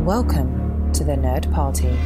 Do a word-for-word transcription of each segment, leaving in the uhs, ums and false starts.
Welcome to the Nerd Party.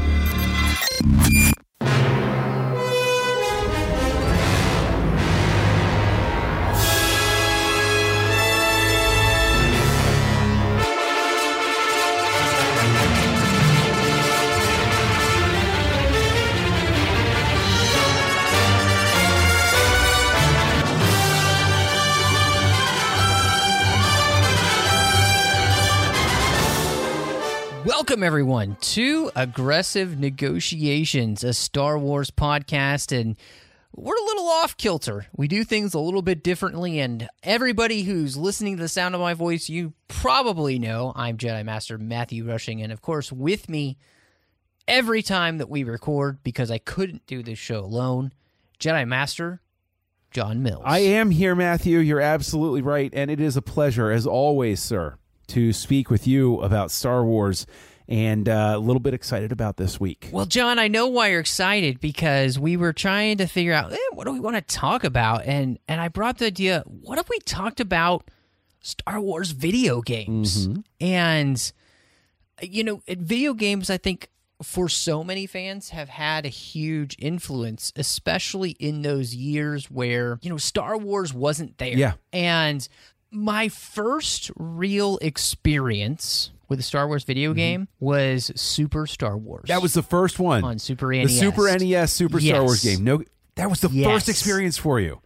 Welcome, everyone, to Aggressive Negotiations, a Star Wars podcast, and we're a little off-kilter. We do things a little bit differently, and everybody who's listening to the sound of my voice, you probably know I'm Jedi Master Matthew Rushing, and of course, with me every time that we record, because I couldn't do this show alone, Jedi Master John Mills. I am here, Matthew. You're absolutely right, and it is a pleasure, as always, sir, to speak with you about Star Wars, and uh, a little bit excited about this week. Well, John, I know why you're excited, because we were trying to figure out, eh, what do we want to talk about? And and I brought the idea, what if we talked about Star Wars video games? Mm-hmm. And, you know, video games, I think, for so many fans, have had a huge influence, especially in those years where, you know, Star Wars wasn't there. Yeah. And my first real experience with a Star Wars video game mm-hmm. was Super Star Wars. That was the first one. On Super N E S. The Super N E S Super yes. Star Wars game. No, that was the yes. first experience for you.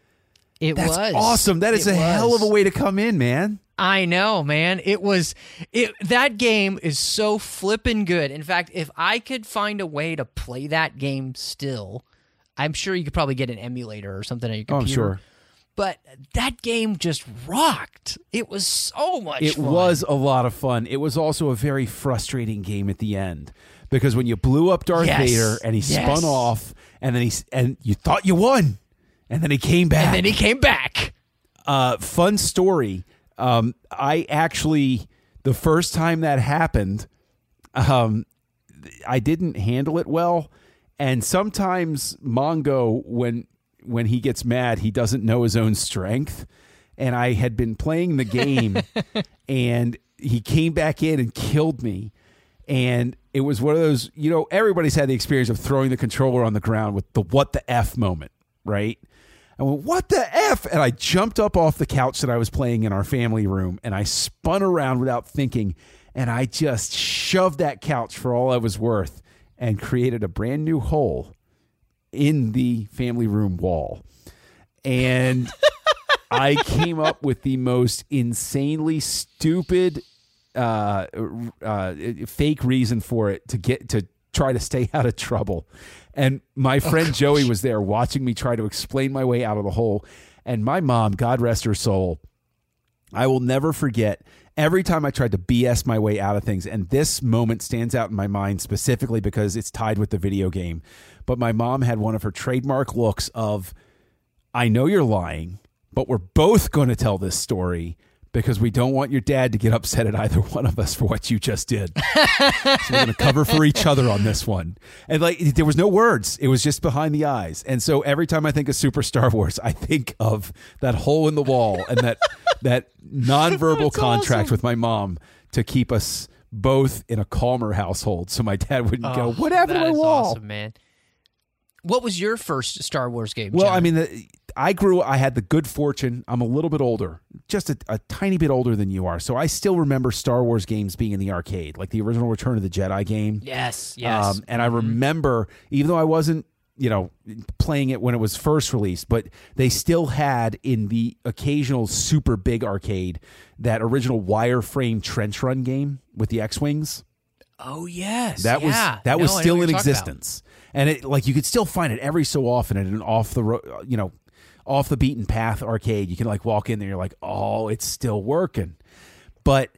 It That's was. awesome. That is it a was. hell of a way to come in, man. I know, man. It was it that game is so flippin' good. In fact, if I could find a way to play that game still, I'm sure you could probably get an emulator or something on your computer. Oh, I'm sure. But that game just rocked. It was so much it fun. It was a lot of fun. It was also a very frustrating game at the end, because when you blew up Darth yes. Vader and he yes. spun off, and then he and you thought you won, and then he came back. And then he came back. Uh, fun story. Um, I actually, the first time that happened, um, I didn't handle it well. And sometimes Mongo, when when he gets mad, he doesn't know his own strength. And I had been playing the game, and he came back in and killed me. And it was one of those, you know, everybody's had the experience of throwing the controller on the ground with the what the F moment, right? I went, what the F? And I jumped up off the couch that I was playing in our family room, and I spun around without thinking, and I just shoved that couch for all I was worth and created a brand new hole in the family room wall. And I came up with the most insanely stupid uh, uh, fake reason for it to get to try to stay out of trouble. And my friend oh, Joey was there watching me try to explain my way out of the hole. And my mom, God rest her soul, I will never forget every time I tried to B S my way out of things. And this moment stands out in my mind specifically because it's tied with the video game. But my mom had one of her trademark looks of, I know you're lying, but we're both going to tell this story because we don't want your dad to get upset at either one of us for what you just did. So we're going to cover for each other on this one. And like, there was no words. It was just behind the eyes. And so every time I think of Super Star Wars, I think of that hole in the wall and that that nonverbal contract awesome. with my mom to keep us both in a calmer household so my dad wouldn't oh, go, what happened to my is wall? Awesome, man. What was your first Star Wars game, Well, John? I mean, the, I grew, I had the good fortune, I'm a little bit older, just a, a tiny bit older than you are. So I still remember Star Wars games being in the arcade, like the original Return of the Jedi game. Yes, yes. Um, and I remember, even though I wasn't, you know, playing it when it was first released, but they still had in the occasional super big arcade that original wireframe trench run game with the X-Wings. Oh, yes. That yeah. was that no, was still in existence. And it like you could still find it every so often at an off the ro- you know, off the beaten path arcade. You can like walk in there, you're like, "Oh, it's still working." But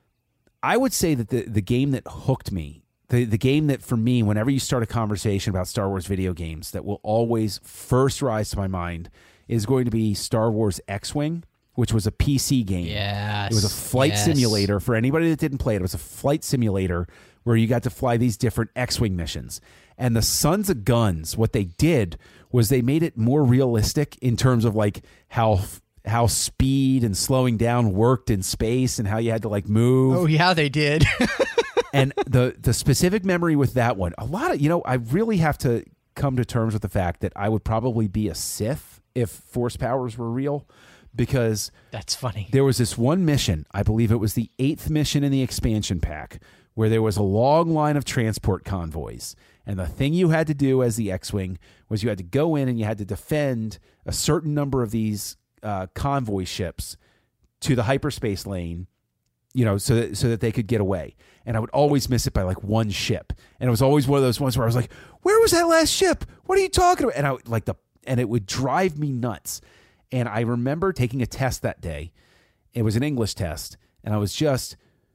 I would say that the the game that hooked me, the the game that for me, whenever you start a conversation about Star Wars video games, that will always first rise to my mind is going to be Star Wars X-Wing, which was a P C game. Yes. It was a flight yes. simulator. For anybody that didn't play it, it was a flight simulator where you got to fly these different X-Wing missions. And the Sons of Guns, what they did was they made it more realistic in terms of like how how speed and slowing down worked in space and how you had to like move. Oh yeah, they did. And the the specific memory with that one, a lot of, you know, I really have to come to terms with the fact that I would probably be a Sith if Force powers were real, because That's funny. there was this one mission, I believe it was the eighth mission in the expansion pack, where there was a long line of transport convoys. And the thing you had to do as the X-Wing was you had to go in and you had to defend a certain number of these uh, convoy ships to the hyperspace lane, you know, so that, so that they could get away. And I would always miss it by like one ship. And it was always one of those ones where I was like, where was that last ship? What are you talking about? And I would like the, and it would drive me nuts. And I remember taking a test that day. It was an English test. And I was just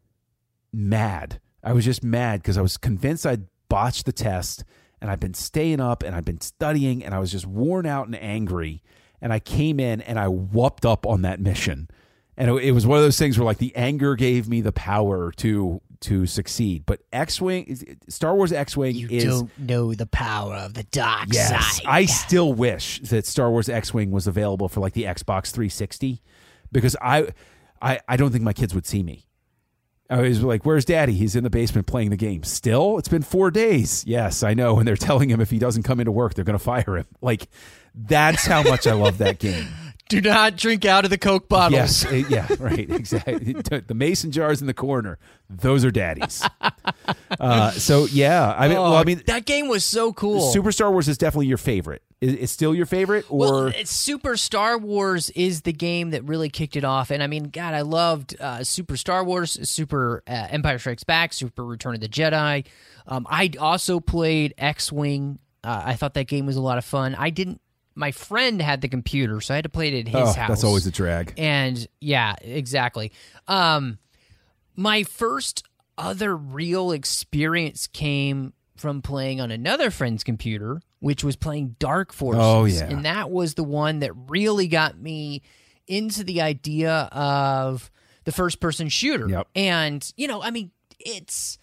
mad. I was just mad because I was convinced I'd botched the test. And I've been staying up and I've been studying and I was just worn out and angry. And I came in and I whooped up on that mission. And it, it was one of those things where like the anger gave me the power to to succeed. But X-Wing, Star Wars X-Wing You is... don't know the power of the dark Yes, side. I still wish that Star Wars X-Wing was available for like the Xbox three sixty, because I, I, I don't think my kids would see me. I was like, where's Daddy? He's in the basement playing the game. Still? It's been four days. Yes, I know. And they're telling him if he doesn't come into work, they're going to fire him. Like, that's how much I love that game. Do not drink out of the Coke bottles. Yes, it- yeah, right, exactly. The mason jars in the corner, those are Daddy's. Uh, so, yeah, I mean, Oh, well, I mean, that game was so cool. Super Star Wars is definitely your favorite. Is it still your favorite? Or Well, it's Super Star Wars is the game that really kicked it off. And I mean, God, I loved uh, Super Star Wars, Super uh, Empire Strikes Back, Super Return of the Jedi. Um, I also played X-Wing. Uh, I thought that game was a lot of fun. I didn't. My friend had the computer, so I had to play it at his oh, house. that's always a drag. And yeah, exactly. Um, my first other real experience came from playing on another friend's computer, which was playing Dark Forces. Oh, yeah. And that was the one that really got me into the idea of the first-person shooter. Yep. And, you know, I mean, it's...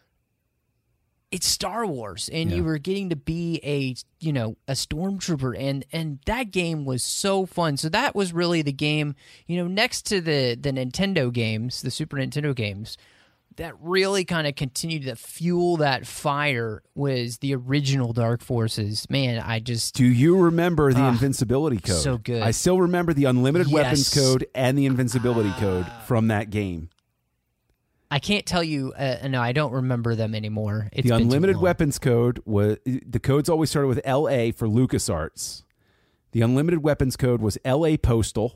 It's Star Wars, and Yeah. you were getting to be a, you know, a stormtrooper, and and that game was so fun. So that was really the game, you know, next to the the Nintendo games, the Super Nintendo games, that really kind of continued to fuel that fire was the original Dark Forces. Man, I just Do you remember the Ah, invincibility code? so good. I still remember the unlimited weapons Yes. code and the invincibility code from that game. I can't tell you. Uh, no, I don't remember them anymore. It's The been too unlimited long. weapons code was the codes always started with L A for LucasArts. The unlimited weapons code was L A Postal.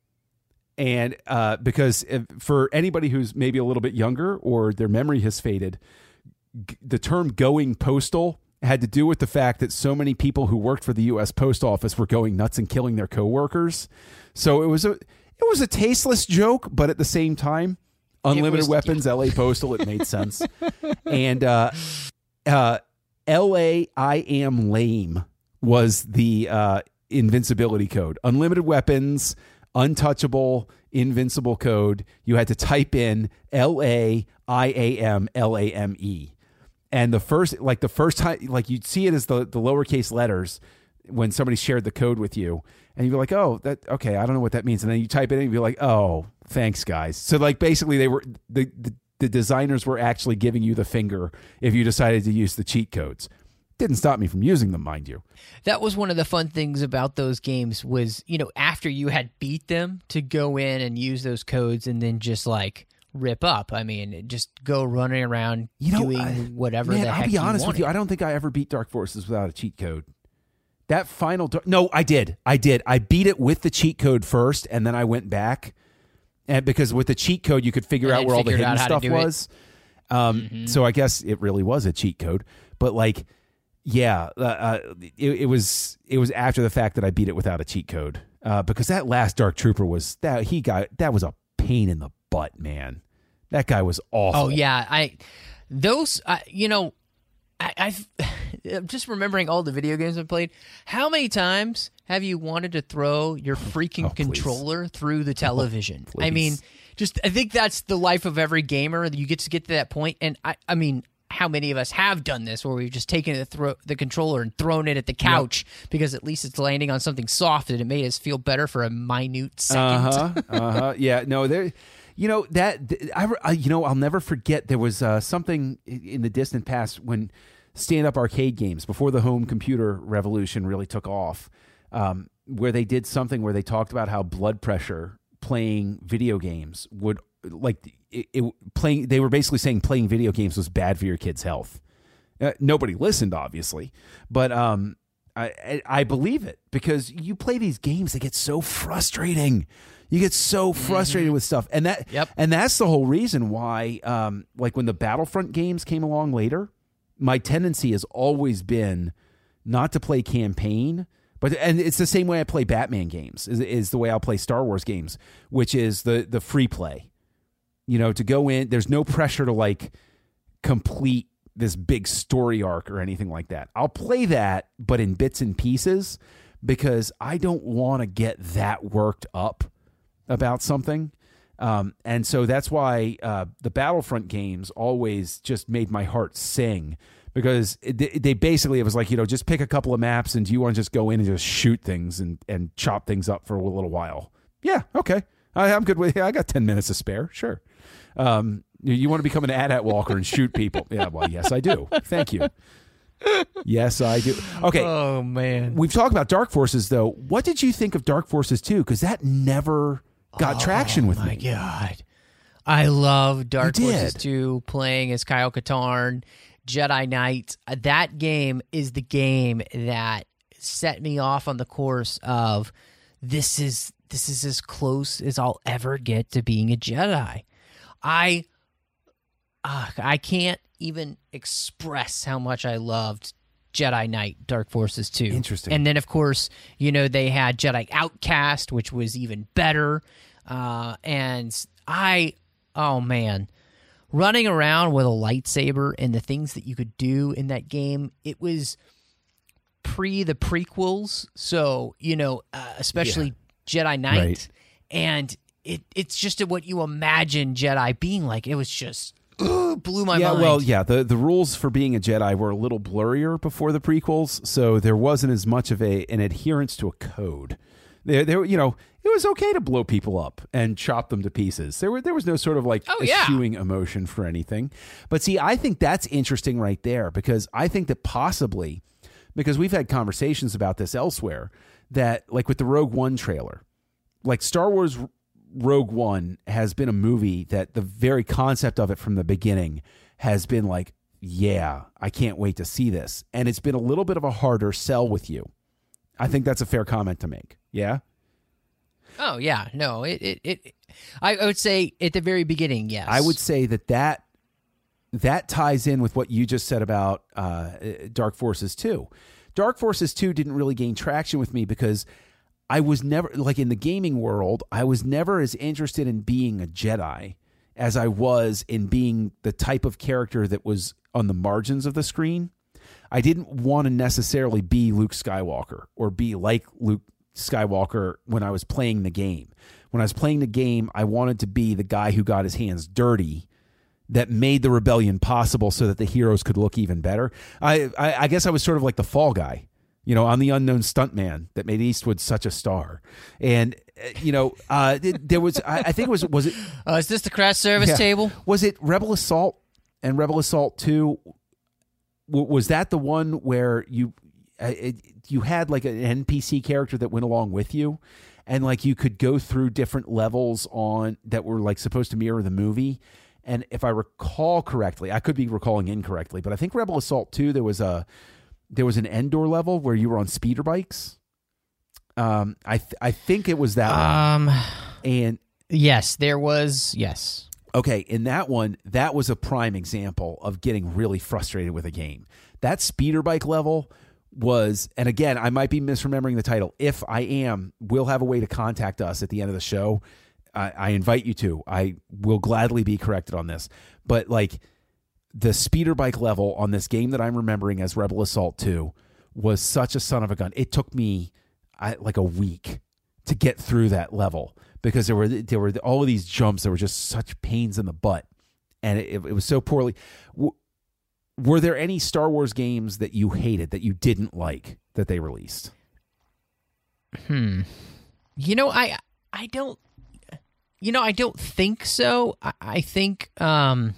And uh, because if, for anybody who's maybe a little bit younger or their memory has faded, g- the term going postal had to do with the fact that so many people who worked for the U S Post Office were going nuts and killing their coworkers. So it was a it was a tasteless joke, but at the same time, unlimited was- weapons, L A Postal, it made sense. And uh, uh, L A I am lame was the uh, invincibility code. Unlimited weapons, untouchable, invincible code. You had to type in L A I A M L A M E. And the first, like the first time, like you'd see it as the, the lowercase letters when somebody shared the code with you. And you'd be like, oh, that okay, I don't know what that means. And then you type it in and you'd be like, oh, thanks, guys. So like basically they were, the, the, the designers were actually giving you the finger if you decided to use the cheat codes. Didn't stop me from using them, mind you. That was one of the fun things about those games was, you know, after you had beat them, to go in and use those codes and then just like rip up. I mean, just go running around You know, doing I- whatever Man, the heck I'll be honest with wanted. you. I don't think I ever beat Dark Forces without a cheat code. That final... Dar- no, I did. I did. I beat it with the cheat code first, and then I went back. And because with the cheat code, you could figure And out then where all the figured hidden out how to stuff do it. was. Um, Mm-hmm. So I guess it really was a cheat code. But like, yeah, uh, uh, it, it was it was after the fact that I beat it without a cheat code. Uh, because that last Dark Trooper was... that he got that was a pain in the butt, man. That guy was awful. Oh yeah, I those I, you know, I, I've I'm just remembering all the video games I've played. How many times have you wanted to throw your freaking Oh, please. controller through the television? please. I mean, just I think that's the life of every gamer. You get to get to that point, and I I mean. How many of us have done this where we've just taken the, thro- the controller and thrown it at the couch because at least it's landing on something soft and it made us feel better for a minute second? Uh huh. Uh huh. Yeah. No, there. You know that I, I you know I'll never forget. There was uh, something in the distant past when stand-up arcade games before the home computer revolution really took off, um, where they did something where they talked about how blood pressure playing video games would like it, it playing. They were basically saying playing video games was bad for your kid's health. Uh, nobody listened, obviously, but um, I, I I believe it because you play these games that get so frustrating. You get so frustrated mm-hmm. with stuff, and that yep. and that's the whole reason why, um, like when the Battlefront games came along later, my tendency has always been not to play campaign, but and it's the same way I play Batman games is, is the way I'll play Star Wars games, which is the the free play. You know, to go in, there's no pressure to like complete this big story arc or anything like that. I'll play that, but in bits and pieces because I don't want to get that worked up about something. Um, and so that's why uh, the Battlefront games always just made my heart sing because it, they basically, it was like, you know, just pick a couple of maps and do you want to just go in and just shoot things and, and chop things up for a little while? Yeah. Okay. I, I'm good with it. I got ten minutes to spare. Sure. Um, you, you want to become an A T A T walker and shoot people. Yeah. Well, yes, I do. Thank you. Yes, I do. Okay. Oh man. We've talked about Dark Forces though. What did you think of Dark Forces two? Because that never got oh, traction with my me. My God. I love Dark You Forces did. two, playing as Kyle Katarn, Jedi Knight. Uh, That game is the game that set me off on the course of this is this is as close as I'll ever get to being a Jedi. I uh, I can't even express how much I loved Jedi Knight Dark Forces two. Interesting. And then, of course, you know, they had Jedi Outcast, which was even better. Uh, and I, oh man, running around with a lightsaber and the things that you could do in that game, it was pre the prequels. So, you know, uh, especially yeah. Jedi Knight. Right. And it it's just what you imagine Jedi being like. It was just... Ooh, blew my yeah, mind. well, yeah, the, the rules for being a Jedi were a little blurrier before the prequels, so there wasn't as much of a an adherence to a code. There, there, you know, it was okay to blow people up and chop them to pieces. There were there was no sort of like oh, yeah. eschewing emotion for anything. But see, I think that's interesting right there because I think that possibly, because we've had conversations about this elsewhere, that like with the Rogue One trailer, like Star Wars Rogue One has been a movie that the very concept of it from the beginning has been like, yeah, I can't wait to see this. And it's been a little bit of a harder sell with you. I think that's a fair comment to make. Yeah? Oh, yeah. No, it, it, it I, I would say at the very beginning, yes. I would say that that, that ties in with what you just said about uh, Dark Forces two. Dark Forces two didn't really gain traction with me because I was never, like in the gaming world, I was never as interested in being a Jedi as I was in being the type of character that was on the margins of the screen. I didn't want to necessarily be Luke Skywalker or be like Luke Skywalker when I was playing the game. When I was playing the game, I wanted to be the guy who got his hands dirty that made the rebellion possible so that the heroes could look even better. I, I, I guess I was sort of like the fall guy. You know, I'm the unknown stuntman that made Eastwood such a star. And, uh, you know, uh, there was, I, I think it was, was it? Uh, is this the crash service yeah. table? Was it Rebel Assault and Rebel Assault two? W- was that the one where you, uh, it, you had like an N P C character that went along with you and like you could go through different levels on that were like supposed to mirror the movie? And if I recall correctly, I could be recalling incorrectly, but I think Rebel Assault two, there was a, There was an Endor level where you were on speeder bikes. Um, I th- I think it was that um, one. And yes, there was. Yes. Okay, in that one, that was a prime example of getting really frustrated with a game. That speeder bike level was, and again, I might be misremembering the title. If I am, we'll have a way to contact us at the end of the show. I, I invite you to. I will gladly be corrected on this. But like, the speeder bike level on this game that I'm remembering as Rebel Assault two was such a son of a gun. It took me I, like a week to get through that level because there were there were all of these jumps that were just such pains in the butt, and it, it was so poorly. W- were there any Star Wars games that you hated, that you didn't like, that they released? Hmm. You know, I I don't. you know, I don't think so. I, I think um,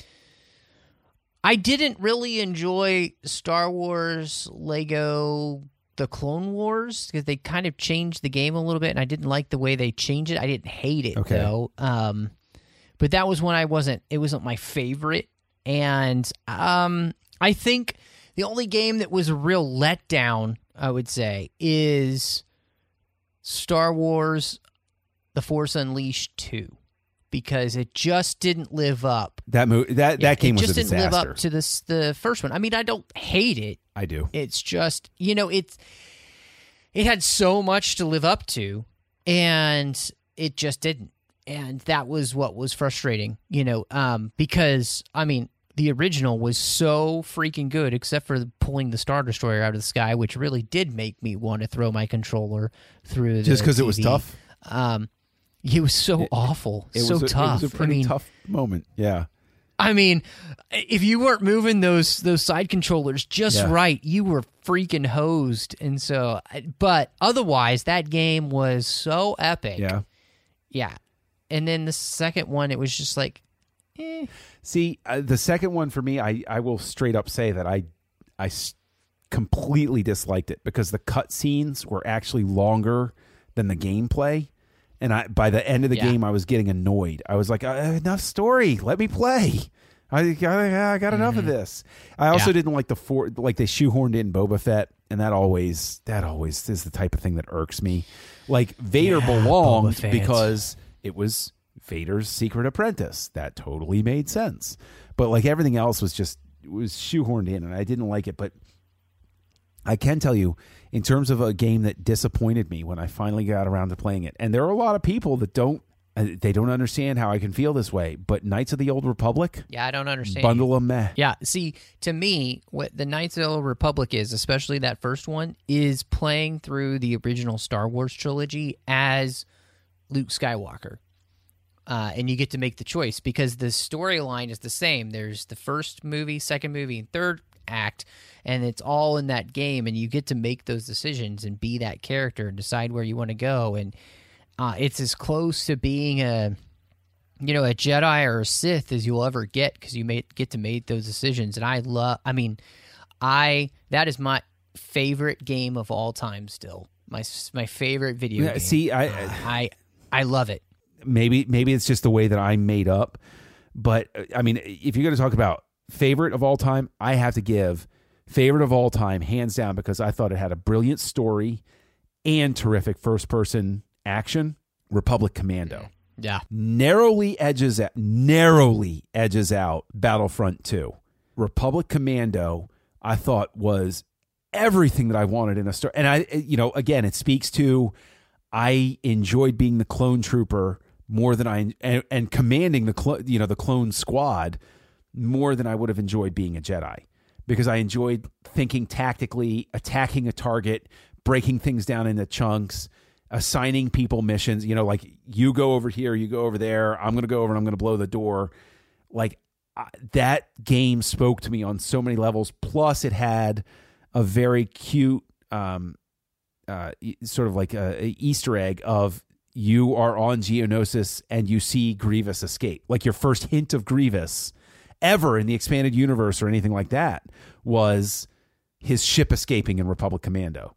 I didn't really enjoy Star Wars Lego The Clone Wars because they kind of changed the game a little bit, and I didn't like the way they changed it. I didn't hate it, Okay. though. Um, but that was when I wasn't, it wasn't my favorite. And um, I think the only game that was a real letdown, I would say, is Star Wars The Force Unleashed two, because it just didn't live up. That mo- that Yeah, that game it was just a didn't disaster. live up to this the first one. I mean, I don't hate it. I do. It's just, you know, it's it had so much to live up to, and it just didn't. And that was what was frustrating, you know, um, because, I mean, the original was so freaking good, except for pulling the Star Destroyer out of the sky, which really did make me want to throw my controller through the Just because it T V. was tough? Um, it was so awful, It so was a, tough. It was a pretty I mean, tough moment. Yeah. I mean, if you weren't moving those those side controllers just Yeah. right, you were freaking hosed. And so, but otherwise, that game was so epic. Yeah. Yeah. And then the second one, it was just like, eh. See, uh, the second one for me, I, I will straight up say that I I s- completely disliked it because the cutscenes were actually longer than the gameplay, and I by the end of the Yeah. game, I was getting annoyed. I was like, uh, enough story, let me play. I got I got enough of this. I also Yeah. didn't like the four like they shoehorned in Boba Fett, and that always that always is the type of thing that irks me. Like Vader Yeah, belonged Boba Fett. because it was Vader's secret apprentice. That totally made sense. But like everything else was just was shoehorned in, and I didn't like it. But I can tell you, in terms of a game that disappointed me when I finally got around to playing it, and there are a lot of people that don't uh, they don't understand how I can feel this way. But Knights of the Old Republic, Yeah, I don't understand. bundle of meh. Yeah, see, to me, what the Knights of the Old Republic is, especially that first one, is playing through the original Star Wars trilogy as Luke Skywalker. Uh, and you get to make the choice because the storyline is the same. There's the first movie, second movie, and third act, and it's all in that game, and you get to make those decisions and be that character and decide where you want to go. And uh, it's as close to being a, you know, a Jedi or a Sith as you'll ever get because you may get to make those decisions. And I love, I mean, I that is my favorite game of all time. Still, my my favorite video Yeah, game. see, I- Uh, I I love it. maybe maybe it's just the way that I'm made up, but uh, I mean, if you're going to talk about favorite of all time, I have to give favorite of all time hands down because I thought it had a brilliant story and terrific first person action. Republic Commando Yeah. narrowly edges out, narrowly edges out Battlefront two. Republic Commando, I thought was everything that I wanted in a story, and I, you know, again, it speaks to I enjoyed being the clone trooper more than I and, and commanding the clo- you know the clone squad more than I would have enjoyed being a Jedi because I enjoyed thinking tactically, attacking a target, breaking things down into chunks, assigning people missions. You know, like you go over here, you go over there. I'm going to go over and I'm going to blow the door. Like I, that game spoke to me on so many levels. Plus, it had a very cute. Um, Uh, sort of like a, a Easter egg of you are on Geonosis and you see Grievous escape. Like your first hint of Grievous ever in the expanded universe or anything like that was his ship escaping in Republic Commando.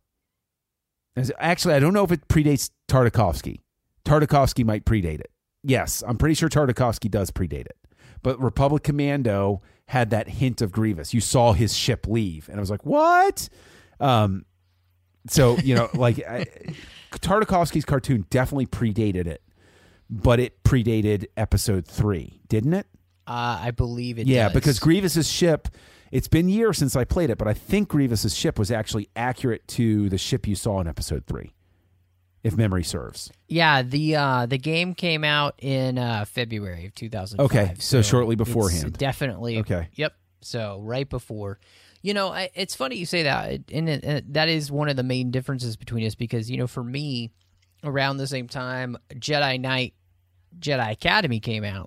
As- Actually, I don't know if it predates Tartakovsky. Tartakovsky might predate it. Yes, I'm pretty sure Tartakovsky does predate it. But Republic Commando had that hint of Grievous. You saw his ship leave, and I was like, what? Um, So, you know, like I, Tartakovsky's cartoon definitely predated it, but it predated episode three, didn't it? Uh, I believe it Yeah, does. because Grievous's ship, it's been years since I played it, but I think Grievous's ship was actually accurate to the ship you saw in episode three, if memory serves. Yeah, the uh, the game came out in uh, February of two thousand five. Okay, so shortly it's beforehand. Definitely. Okay. Yep. So right before. You know, I, it's funny you say that, and, it, and it, that is one of the main differences between us because, you know, for me, around the same time, Jedi Knight, Jedi Academy came out,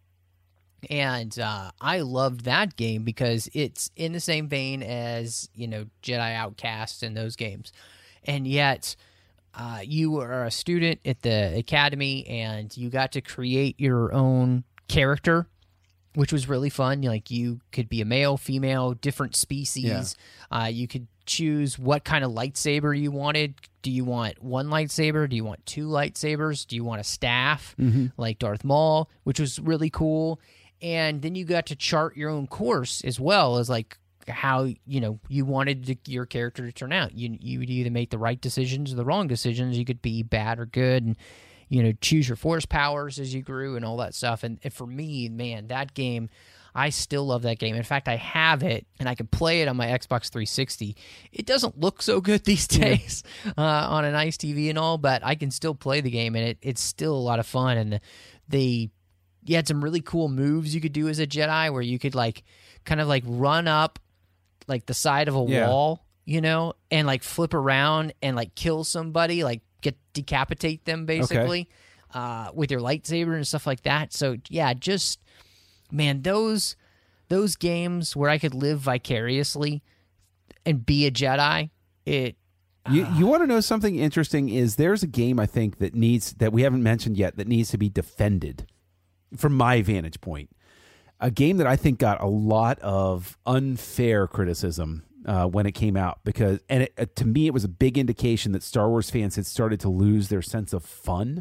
and uh, I loved that game because it's in the same vein as, you know, Jedi Outcast and those games, and yet uh, you were a student at the academy and you got to create your own character, which was really fun. Like you could be a male, female, different species. Yeah. Uh, you could choose what kind of lightsaber you wanted. Do you want one lightsaber? Do you want two lightsabers? Do you want a staff mm-hmm. like Darth Maul, which was really cool. And then you got to chart your own course as well as like how, you know, you wanted to, your character to turn out. You you would either make the right decisions or the wrong decisions. You could be bad or good and, you know, choose your force powers as you grew and all that stuff. And, and for me, man, that game, I still love that game. In fact, I have it and I can play it on my Xbox three sixty. It doesn't look so good these days uh, on a nice T V and all, but I can still play the game and it, it's still a lot of fun. And the, they, you had some really cool moves you could do as a Jedi where you could like kind of like run up like the side of a yeah. wall, you know, and like flip around and like kill somebody, like get decapitate them basically okay. uh, with your lightsaber and stuff like that. So yeah, just man, those those games where I could live vicariously and be a Jedi. It uh, you you want to know something interesting? Is there's a game I think that needs that we haven't mentioned yet that needs to be defended from my vantage point. A game that I think got a lot of unfair criticism uh, when it came out because, and it, uh, to me, it was a big indication that Star Wars fans had started to lose their sense of fun.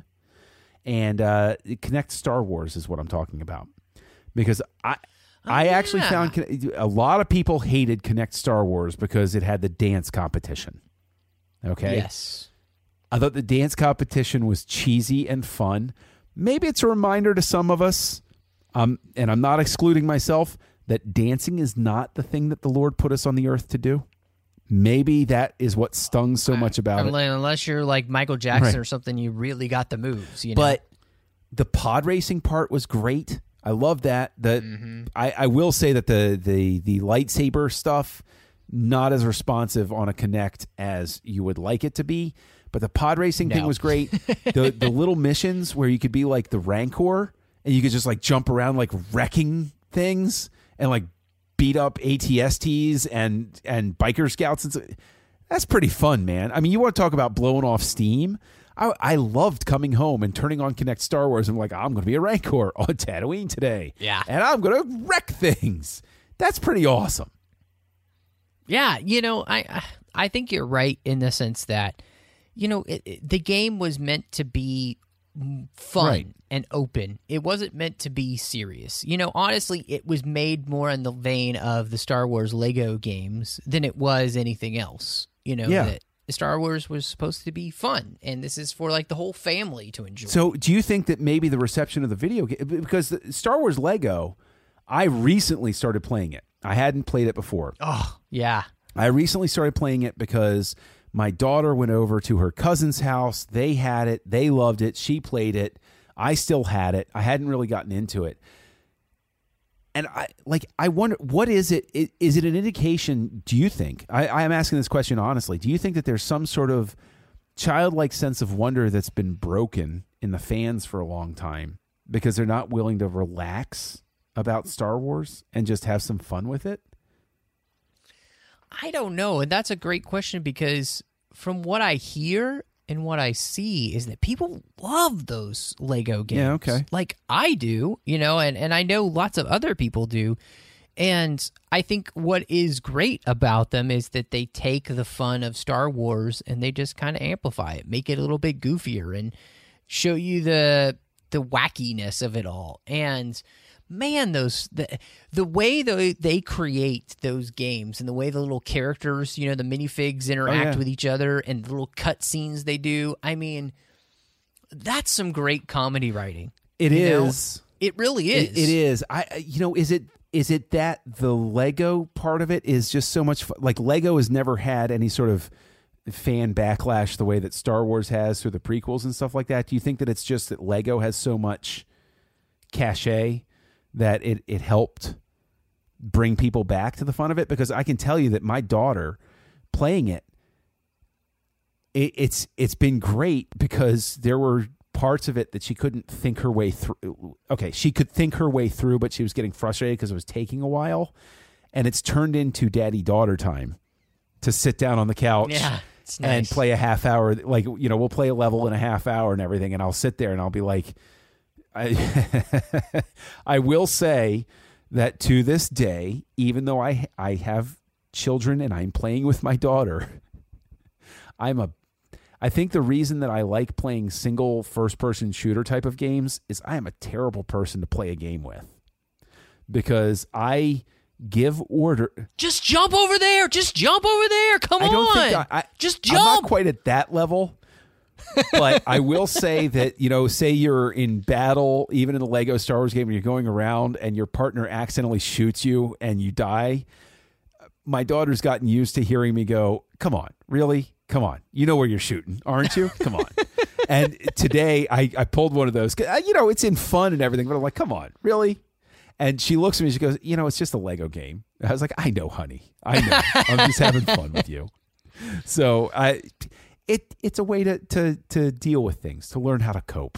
And uh, Kinect Star Wars is what I'm talking about because I, oh, I actually yeah. found a lot of people hated Kinect Star Wars because it had the dance competition. Okay. Yes. I thought the dance competition was cheesy and fun. Maybe it's a reminder to some of us. Um, and I'm not excluding myself, that dancing is not the thing that the Lord put us on the earth to do. Maybe that is what stung so much about unless, it. Unless you're like Michael Jackson right. or something, you really got the moves. You know? But the pod racing part was great. I love that. The mm-hmm. I, I will say that the, the the lightsaber stuff, not as responsive on a Kinect as you would like it to be. But the pod racing no. thing was great. the The little missions where you could be like the Rancor. And you could just like jump around like wrecking things and like beat up A T S Ts and and biker scouts and so, that's pretty fun, man. I mean, you want to talk about blowing off steam? I, I loved coming home and turning on Kinect Star Wars and like, I'm going to be a Rancor on Tatooine today. Yeah, and I'm going to wreck things. That's pretty awesome. Yeah, you know, I I think you're right in the sense that, you know, it, it, the game was meant to be fun right. and open. It wasn't meant to be serious. You know, honestly, it was made more in the vein of the Star Wars Lego games than it was anything else. You know, yeah. that Star Wars was supposed to be fun, and this is for like the whole family to enjoy. So do you think that maybe the reception of the video game, because the Star Wars Lego, I recently started playing it. I hadn't played it before. Oh, yeah. I recently started playing it because my daughter went over to her cousin's house. They had it. They loved it. She played it. I still had it. I hadn't really gotten into it. And I like, I wonder, what is it? Is it an indication, do you think, I, I'm asking this question honestly, do you think that there's some sort of childlike sense of wonder that's been broken in the fans for a long time because they're not willing to relax about Star Wars and just have some fun with it? I don't know. And that's a great question because from what I hear and what I see is that people love those Lego games. Yeah, okay. Like I do, you know, and, and I know lots of other people do. And I think what is great about them is that they take the fun of Star Wars and they just kind of amplify it, make it a little bit goofier and show you the the wackiness of it all. And man, those the the way they they create those games and the way the little characters, you know, the minifigs interact oh, yeah. with each other and the little cut scenes they do. I mean, that's some great comedy writing. It you is. Know? It really is. It, it is. I. You know, is it is it that the Lego part of it is just so much fun? Like Lego has never had any sort of fan backlash the way that Star Wars has through the prequels and stuff like that. Do you think that it's just that Lego has so much cachet that it, it helped bring people back to the fun of it? Because I can tell you that my daughter playing it, it it's it's been great because there were parts of it that she couldn't think her way through. Okay, she could think her way through, but she was getting frustrated because it was taking a while. And it's turned into daddy-daughter time to sit down on the couch yeah. It's and nice. play a half hour. Like, you know, we'll play a level in a half hour and everything. And I'll sit there and I'll be like, I, I will say that to this day, even though I I have children and I'm playing with my daughter, I'm a I think the reason that I like playing single first-person shooter type of games is I am a terrible person to play a game with, because I give order. Just jump over there. Just jump over there. Come I don't on. think I, I, Just jump. I'm not quite at that level, but I will say that, you know, say you're in battle, even in a Lego Star Wars game, and you're going around and your partner accidentally shoots you and you die. My daughter's gotten used to hearing me go, "Come on, really? Come on. You know where you're shooting, aren't you? Come on." And today I, I pulled one of those. You know, it's in fun and everything, but I'm like, "Come on, really?" And she looks at me and she goes, "You know, it's just a Lego game." I was like, "I know, honey. I know. I'm just having fun with you." So I, it it's a way to, to, to deal with things, to learn how to cope.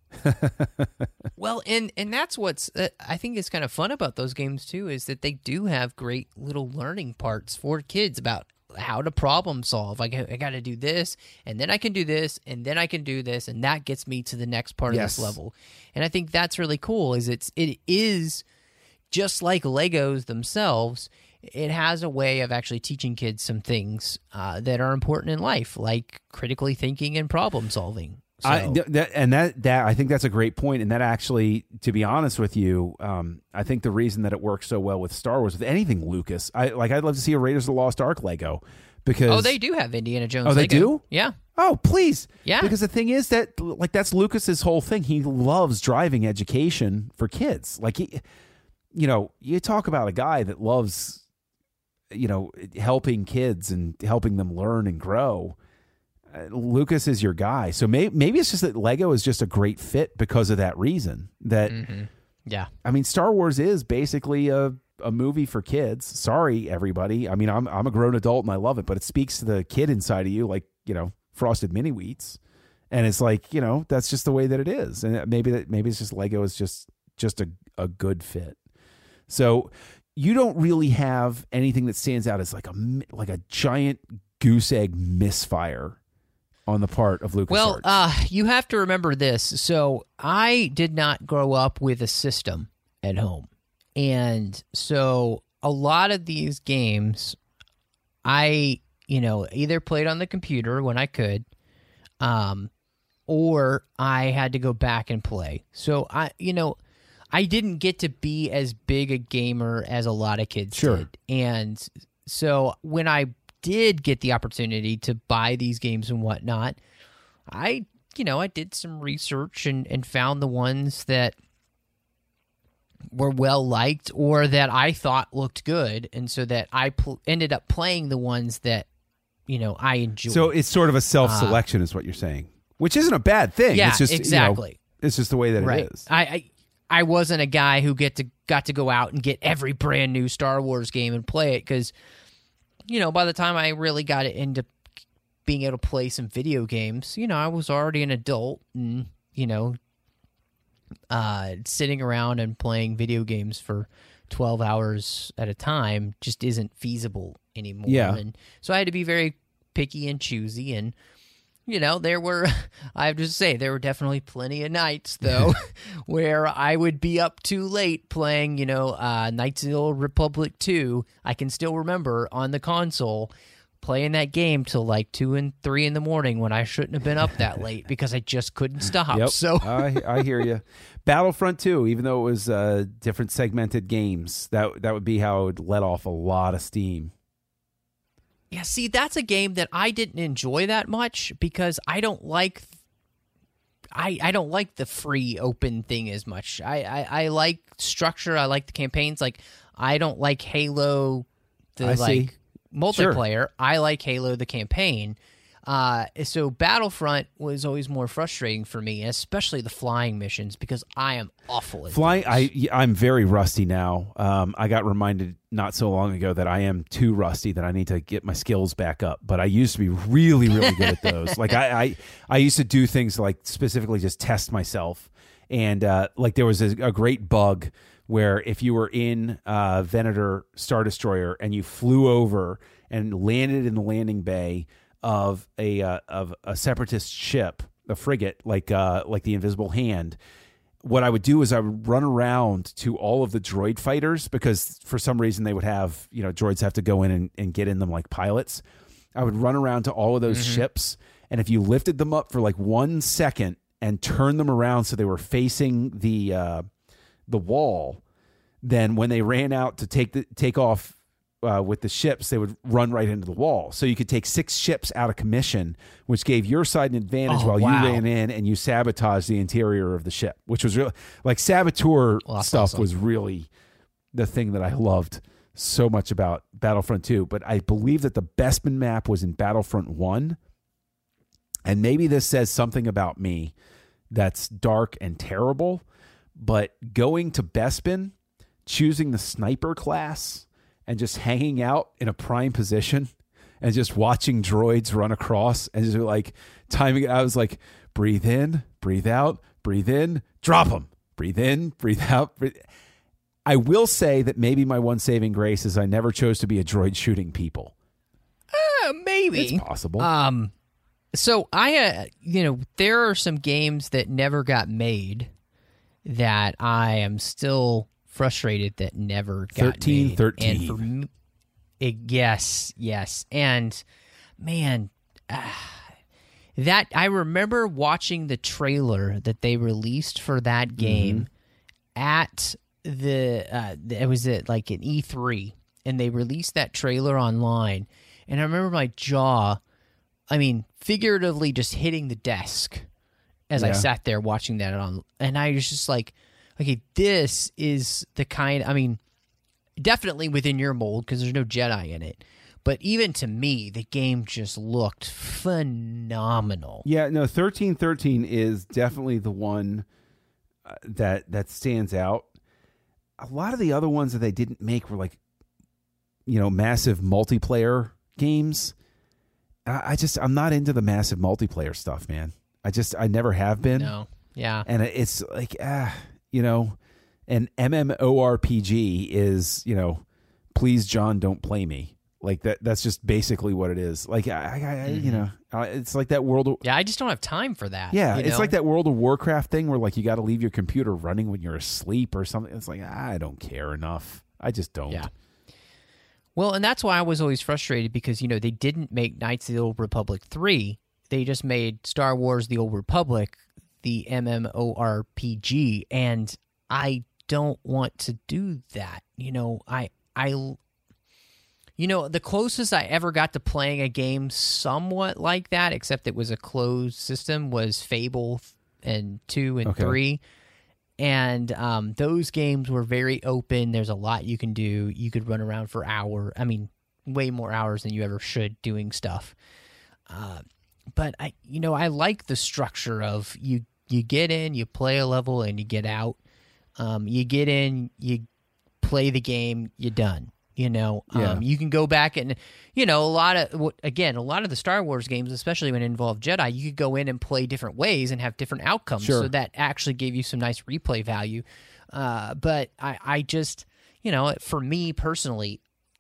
Well, and and that's what's uh, I think is kind of fun about those games too, is that they do have great little learning parts for kids about how to problem solve. Like, I, I got to do this, and then I can do this, and then I can do this, and that gets me to the next part Yes. of this level. And I think that's really cool. Is it's it is just like Legos themselves. It has a way of actually teaching kids some things uh, that are important in life, like critically thinking and problem solving. So, I, th- that, and that, that I think that's a great point. And that actually, to be honest with you, um, I think the reason that it works so well with Star Wars, with anything Lucas, I like. I'd love to see a Raiders of the Lost Ark Lego, because oh, they do have Indiana Jones. Oh, they Lego. do? Yeah. Oh, please. Yeah. Because the thing is that, like, that's Lucas's whole thing. He loves driving education for kids. Like, he, you know, you talk about a guy that loves, you know, helping kids and helping them learn and grow. Uh, Lucas is your guy. So may, maybe it's just that Lego is just a great fit because of that reason. That, Mm-hmm. Yeah. I mean, Star Wars is basically a, a movie for kids. Sorry, everybody. I mean, I'm I'm a grown adult and I love it, but it speaks to the kid inside of you, like, you know, Frosted Mini Wheats. And it's like, you know, that's just the way that it is. And maybe that maybe it's just Lego is just just a, a good fit. So you don't really have anything that stands out as like a like a giant goose egg misfire on the part of LucasArts. Well, uh, you have to remember this. So I did not grow up with a system at home. And so a lot of these games, I, you know, either played on the computer when I could, um, or I had to go back and play. So I, you know, I didn't get to be as big a gamer as a lot of kids Sure. did. And so when I did get the opportunity to buy these games and whatnot, I, you know, I did some research and, and found the ones that were well liked or that I thought looked good. And so that I pl- ended up playing the ones that, you know, I enjoyed. So it's sort of a self-selection is what you're saying, which isn't a bad thing. Yeah, it's just, exactly. You know, it's just the way that right. it is. I, I I wasn't a guy who get to got to go out and get every brand new Star Wars game and play it because, you know, by the time I really got into being able to play some video games, you know, I was already an adult and, you know, uh, sitting around and playing video games for twelve hours at a time just isn't feasible anymore. Yeah. And so I had to be very picky and choosy. And, you know, there were, I have to say, there were definitely plenty of nights, though, where I would be up too late playing, you know, uh, Knights of the Old Republic two. I can still remember on the console playing that game till like two and three in the morning when I shouldn't have been up that late because I just couldn't stop. Yep. So I, I hear you. Battlefront two, even though it was uh, different segmented games, that that would be how it would let off a lot of steam. yeah, see, that's a game that I didn't enjoy that much because I don't like, I, I don't like the free open thing as much. I, I, I like structure. I like the campaigns. Like I don't like Halo, the I like see. multiplayer. Sure. I like Halo, the campaign. Uh, so Battlefront was always more frustrating for me, especially the flying missions because I am awful at Flying, those. I I'm very rusty now. Um, I got reminded not so long ago that I am too rusty that I need to get my skills back up. But I used to be really really good at those. Like I, I I used to do things like specifically just test myself, and uh, like there was a, a great bug where if you were in uh, Venator Star Destroyer and you flew over and landed in the landing bay of a uh, of a separatist ship, a frigate, like uh, like the Invisible Hand, what I would do is I would run around to all of the droid fighters, because for some reason they would have, you know, droids have to go in and, and get in them like pilots. I would run around to all of those mm-hmm. ships, and if you lifted them up for like one second and turned them around so they were facing the uh, the wall, then when they ran out to take the take off uh, with the ships, they would run right into the wall. So you could take six ships out of commission, which gave your side an advantage oh, while wow. you ran in and you sabotaged the interior of the ship, which was really like saboteur well, stuff awesome. was really the thing that I loved so much about Battlefront two. But I believe that the Bespin map was in Battlefront one. And maybe this says something about me that's dark and terrible, but going to Bespin, choosing the sniper class, and just hanging out in a prime position and just watching droids run across and just like timing it. I was like, breathe in, breathe out, breathe in, drop them, breathe in, breathe out. Breathe. I will say that maybe my one saving grace is I never chose to be a droid shooting people. Uh, maybe. It's possible. Um, so I, uh, you know, there are some games that never got made that I am still frustrated that never got thirteen, made. thirteen. And for me, it, yes, yes. And man, uh, that I remember watching the trailer that they released for that game mm-hmm. at the, uh, it was at like an E three, and they released that trailer online. And I remember my jaw, I mean, figuratively just hitting the desk as yeah. I sat there watching that on, and I was just like, okay, this is the kind, I mean, definitely within your mold because there's no Jedi in it. But even to me, the game just looked phenomenal. Yeah, no, thirteen thirteen is definitely the one uh, that that stands out. A lot of the other ones that they didn't make were like, you know, massive multiplayer games. I, I just, I'm not into the massive multiplayer stuff, man. I just, I never have been. No, yeah. And it's like, ah. You know, an MMORPG is, you know, please, John, don't play me. Like that. That's just basically what it is. Like, I, I mm-hmm. you know, it's like that World of... Yeah, I just don't have time for that. Yeah, you it's know? like that World of Warcraft thing where, like, you got to leave your computer running when you're asleep or something. It's like, I don't care enough. I just don't. Yeah. Well, and that's why I was always frustrated because, you know, they didn't make Knights of the Old Republic three. They just made Star Wars The Old Republic the MMORPG, and I don't want to do that. You know, I, I, you know, the closest I ever got to playing a game somewhat like that, except it was a closed system, was Fable and two and okay. three. And um, those games were very open. There's a lot you can do. You could run around for hours. I mean, way more hours than you ever should doing stuff. Uh, but I, you know, I like the structure of you. You get in, you play a level, and you get out. Um, you get in, you play the game, you're done. You know, um, yeah. you can go back and, you know, a lot of, again, a lot of the Star Wars games, especially when it involved Jedi, you could go in and play different ways and have different outcomes. Sure. So that actually gave you some nice replay value. Uh, but I, I just, you know, for me personally,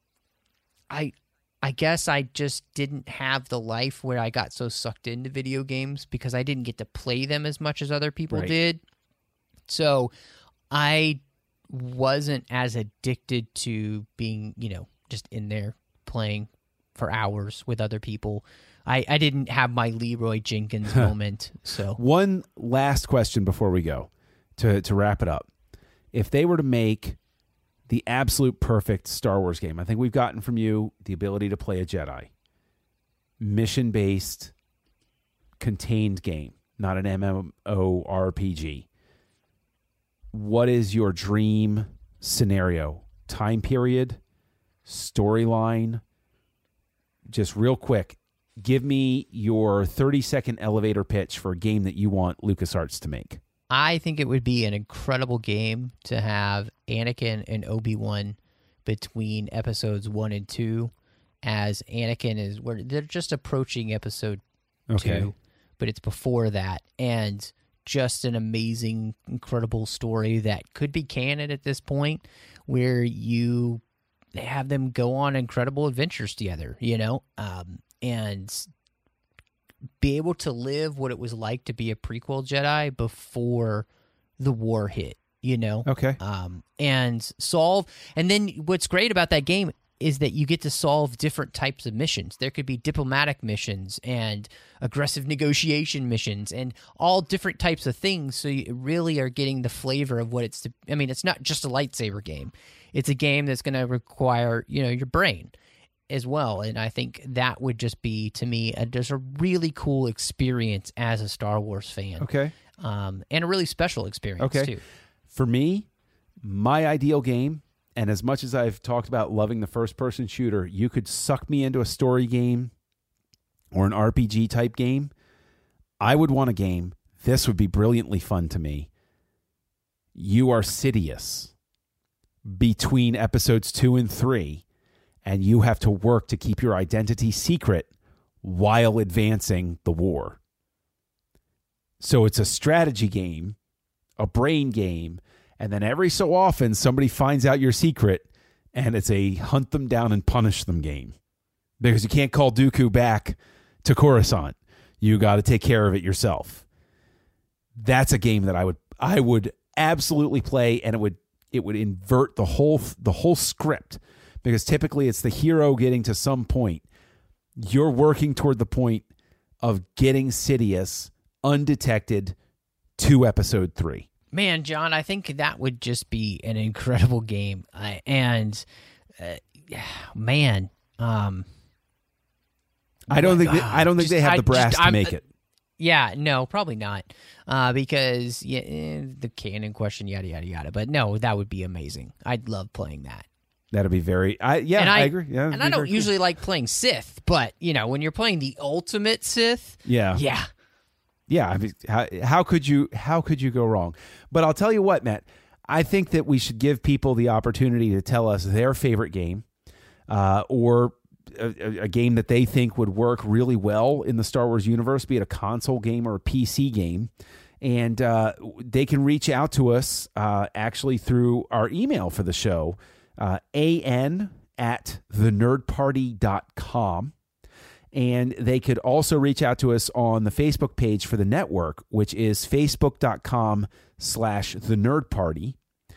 I, I guess I just didn't have the life where I got so sucked into video games because I didn't get to play them as much as other people right. did. So I wasn't as addicted to being, you know, just in there playing for hours with other people. I, I didn't have my Leroy Jenkins moment. So one last question before we go to, to wrap it up. If they were to make the absolute perfect Star Wars game, I think we've gotten from you the ability to play a Jedi, mission-based, contained game, not an MMORPG. What is your dream scenario? Time period? Storyline? Just real quick, give me your thirty-second elevator pitch for a game that you want LucasArts to make. I think it would be an incredible game to have Anakin and Obi-Wan between episodes one and two, as Anakin is where they're just approaching episode okay. two, but it's before that, and just an amazing, incredible story that could be canon at this point, where you have them go on incredible adventures together, you know, um, and be able to live what it was like to be a prequel Jedi before the war hit, you know? Okay. Um, and solve. And then what's great about that game is that you get to solve different types of missions. There could be diplomatic missions and aggressive negotiation missions and all different types of things. So you really are getting the flavor of what it's to. I mean, it's not just a lightsaber game. It's a game that's going to require, you know, your brain as well. And I think that would just be, to me, a, just a really cool experience as a Star Wars fan. Okay. Um, and a really special experience, okay. too. For me, my ideal game, and as much as I've talked about loving the first-person shooter, you could suck me into a story game or an R P G-type game. I would want a game. This would be brilliantly fun to me. You are Sidious between episodes two and three, and you have to work to keep your identity secret while advancing the war. So it's a strategy game, a brain game, and then every so often somebody finds out your secret, and it's a hunt them down and punish them game. Because you can't call Dooku back to Coruscant. You got to take care of it yourself. That's a game that I would I would absolutely play, and it would it would invert the whole the whole script, because typically it's the hero getting to some point. You're working toward the point of getting Sidious undetected to episode three. Man, John, I think that would just be an incredible game. Uh, and uh, man, um, I don't think they, I don't think just, they have I the brass just, to I'm, make it. Yeah, no, probably not, uh, because yeah, eh, the canon question, yada yada yada. But no, that would be amazing. I'd love playing that. That'd be very. I yeah, and I, I agree. Yeah, and I don't usually cool. like playing Sith, but you know, when you're playing the ultimate Sith, yeah, yeah. Yeah, I mean, how, how could you how could you go wrong? But I'll tell you what, Matt, I think that we should give people the opportunity to tell us their favorite game, uh, or a, a game that they think would work really well in the Star Wars universe, be it a console game or a P C game. And uh, they can reach out to us uh, actually through our email for the show, uh, an at the nerd party dot com. And they could also reach out to us on the Facebook page for the network, which is facebook.com slash the nerd party.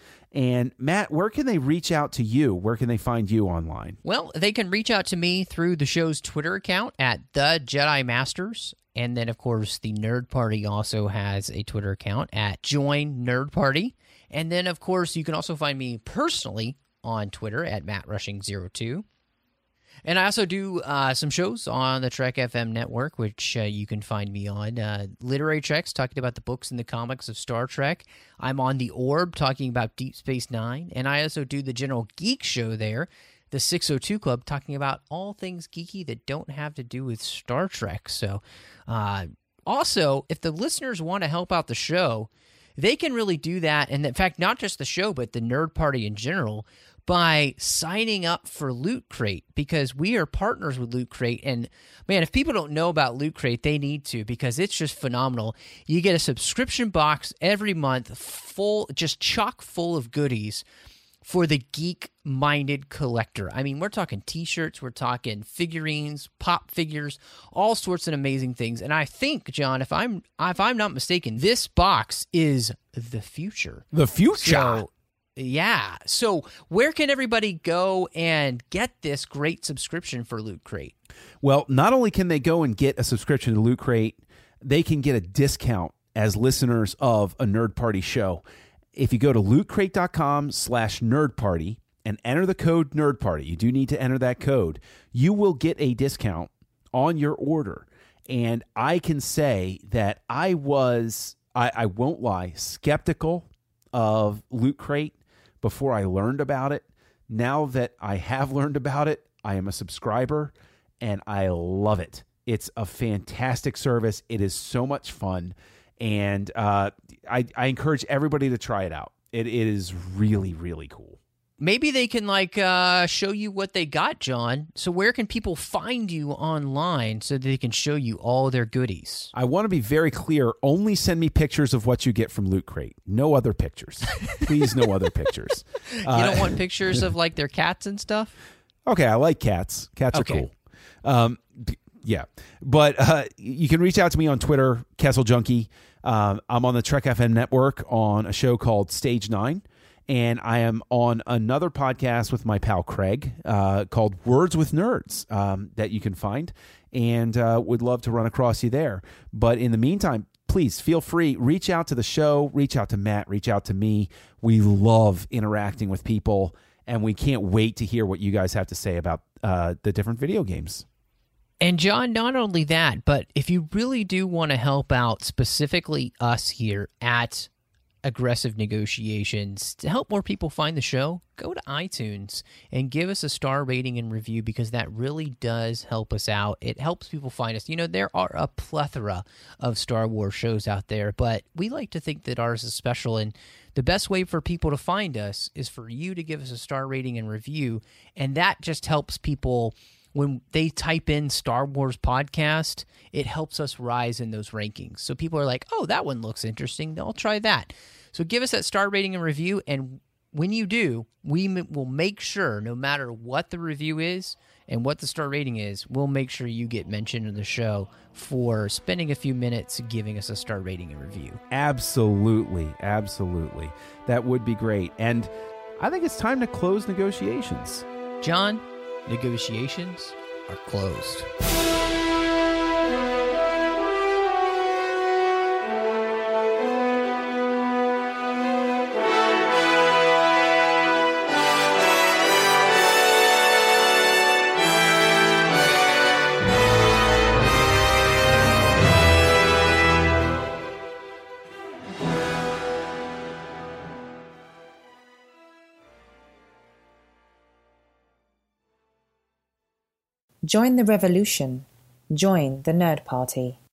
And Matt, where can they reach out to you? Where can they find you online? Well, they can reach out to me through the show's Twitter account at the Jedi Masters. And then, of course, the Nerd Party also has a Twitter account at Join Nerd Party. And then, of course, you can also find me personally on Twitter at Matt Rushing zero two. And I also do uh, some shows on the Trek F M network, which uh, you can find me on. Uh, Literary Treks, talking about the books and the comics of Star Trek. I'm on The Orb, talking about Deep Space Nine. And I also do the General Geek Show there, the six oh two Club, talking about all things geeky that don't have to do with Star Trek. So, uh, also, if the listeners want to help out the show, they can really do that. And in fact, not just the show, but the Nerd Party in general, by signing up for Loot Crate, because we are partners with Loot Crate. And man, if people don't know about Loot Crate, they need to, because it's just phenomenal. You get a subscription box every month, full, just chock full of goodies for the geek-minded collector. I mean, we're talking t-shirts, we're talking figurines, pop figures, all sorts of amazing things. And I think, John, if I'm if I'm not mistaken, this box is the future. The future. So, yeah. So where can everybody go and get this great subscription for Loot Crate? Well, not only can they go and get a subscription to Loot Crate, they can get a discount as listeners of a Nerd Party show. If you go to lootcrate.com slash nerd party and enter the code nerd party, you do need to enter that code, you will get a discount on your order. And I can say that I was, I, I won't lie, skeptical of Loot Crate before I learned about it. Now that I have learned about it, I am a subscriber and I love it. It's a fantastic service. It is so much fun. And uh, I, I encourage everybody to try it out. It, it is really, really cool. Maybe they can like uh, show you what they got, John. So where can people find you online so that they can show you all their goodies? I want to be very clear. Only send me pictures of what you get from Loot Crate. No other pictures. Please, no other pictures. You don't uh, want pictures of like their cats and stuff? Okay, I like cats. Cats okay. are cool. Um, yeah. But uh, you can reach out to me on Twitter, Kessel Junkie. Um, I'm on the Trek F M network on a show called Stage Nine. And I am on another podcast with my pal Craig uh, called Words with Nerds um, that you can find, and uh, would love to run across you there. But in the meantime, please feel free, reach out to the show, reach out to Matt, reach out to me. We love interacting with people, and we can't wait to hear what you guys have to say about uh, the different video games. And John, not only that, but if you really do want to help out specifically us here at Aggressive Negotiations to help more people find the show, go to iTunes and give us a star rating and review, because that really does help us out. It helps people find us. You know, there are a plethora of Star Wars shows out there, but we like to think that ours is special, and the best way for people to find us is for you to give us a star rating and review, and that just helps people. When they type in Star Wars podcast, it helps us rise in those rankings. So people are like, oh, that one looks interesting. I'll try that. So give us that star rating and review. And when you do, we m- will make sure, no matter what the review is and what the star rating is, we'll make sure you get mentioned in the show for spending a few minutes giving us a star rating and review. Absolutely. Absolutely. That would be great. And I think it's time to close negotiations. John, negotiations are closed. Join the revolution. Join the Nerd Party.